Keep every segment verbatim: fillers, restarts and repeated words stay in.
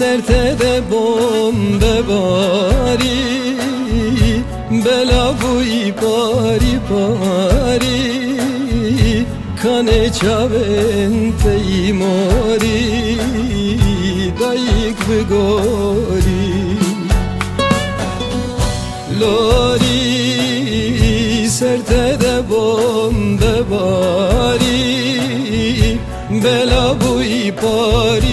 سرته ده بمب باری بلا بوی پاری پاری کانه چاون تی ماری دایک بگوری لوری سرته ده بمب باری بلا بوی پاری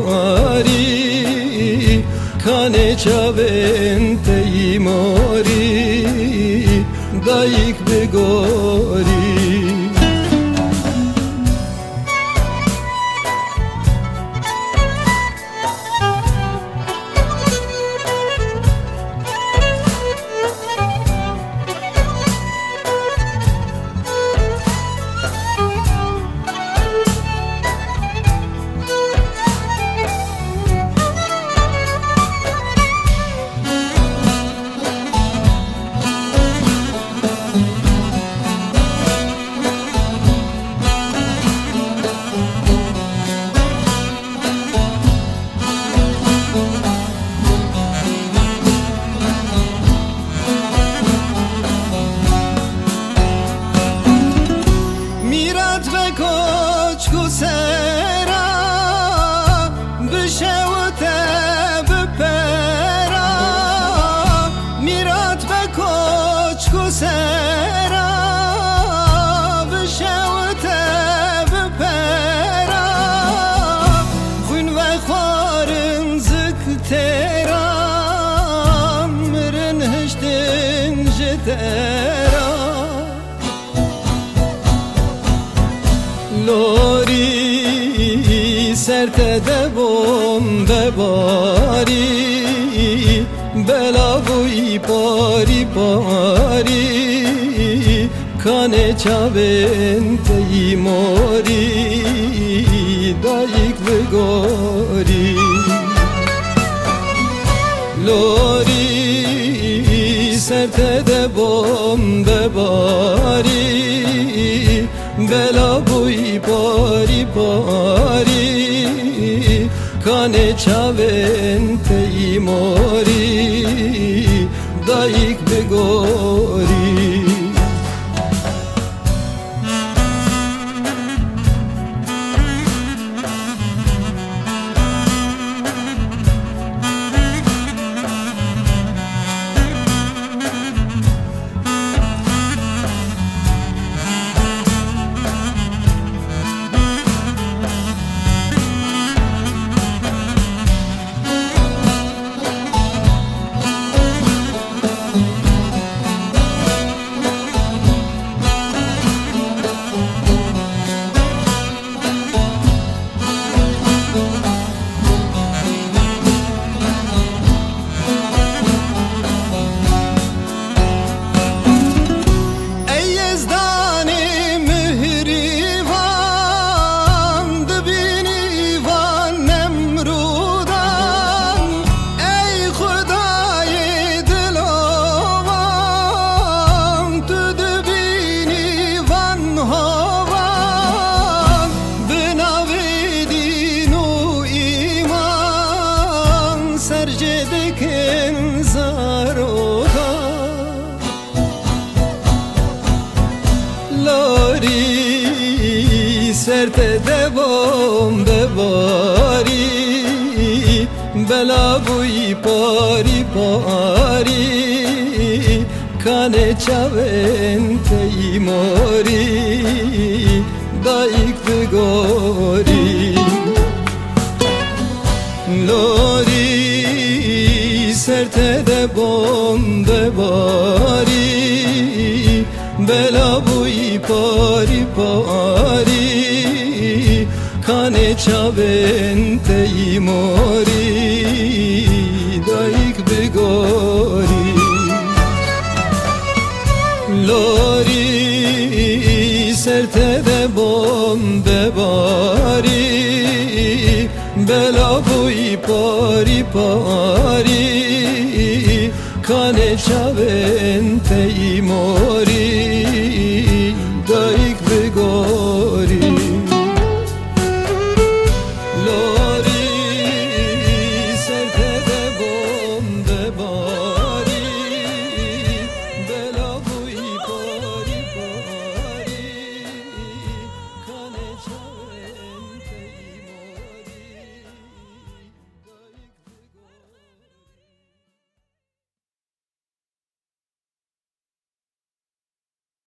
پاری کانه چاون تی ماری دایک بگوری لوری سرته ده بمب باری بلا بوی پاری پاری کانه چاون تی موری دایک بگوری لوری سرته ده بمب باری بلا بوی پاری پاری کانه چاون تی موری دایک بگوری سرته ده بمب باری بلا بوی پاری پاری کانه چاون تی موری دایک بگوری لوری سرته ده بمب باری بلا بوی پاری پاری کانه چاون تی موری دایک بگوری لوری سرته ده بمب باری بلا بوی پاری پاری کانه چاون تی موری دایک بگوری